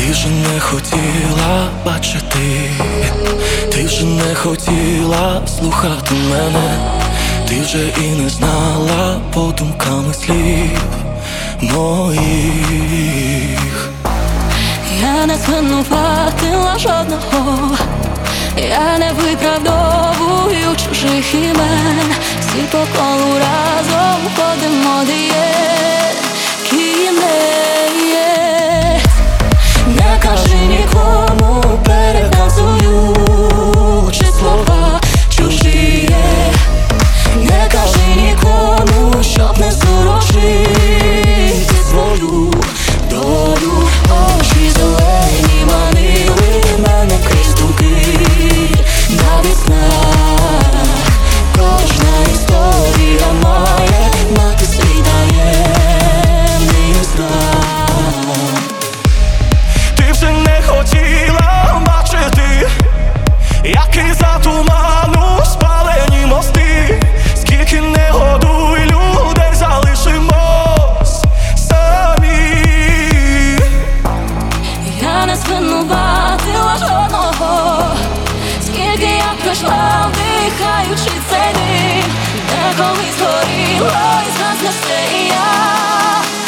Ти вже не хотіла бачити, ти вже не хотіла слухати мене, ти вже і не знала подумками слів моїх. Я не звинуватила жодного, я не виправдовую чужих імен. Всі по колу разом ходимо, де є кінець. Не кажи нікому, переказуючи слова чужі. Не кажи нікому, щоб не зурочити свою долю. Очі зелені манили мене крізь думки на віснах. Кожна історія має мати свій таємний знак. Ти вже не хотіла бачити, як із-за туману спалені мости. Скільки не годуй людей, залишимось самі. Я не звинуватила жодного, скільки я пройшла, вдихаючи цей дим, де колись горіло і згасне все, і я